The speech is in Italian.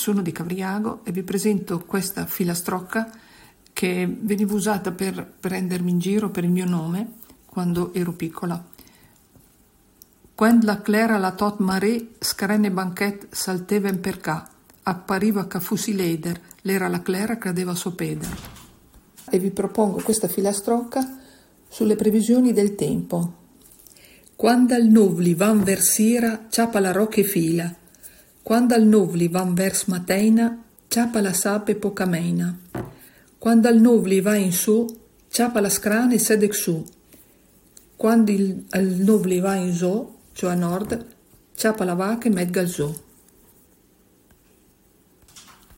sono di Cavriago e vi presento questa filastrocca che veniva usata per prendermi in giro per il mio nome quando ero piccola. Quando la clera la tot maré, screne banquet salteven per ca, appariva ca fussi leider, l'era la clera cadeva sopeder. E vi propongo questa filastrocca sulle previsioni del tempo. Quando al nuvli van vers sera, ciapa la roche fila. Quando al nuvli van vers matena, ciapa la sape poca mena. Quando al nuvli va in su, ciapa la scrane sedec su. Quando al nuvli va in zo, cioè a nord, ciapa la vaca e medga al zoo.